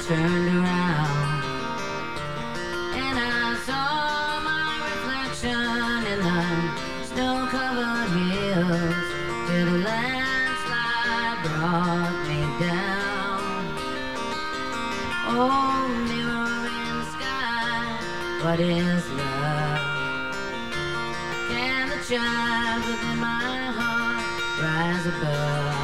turned around and I saw my reflection in the snow-covered hills till the landslide brought me down. Oh, mirror in the sky, what is love? Can the child within my heart rise above?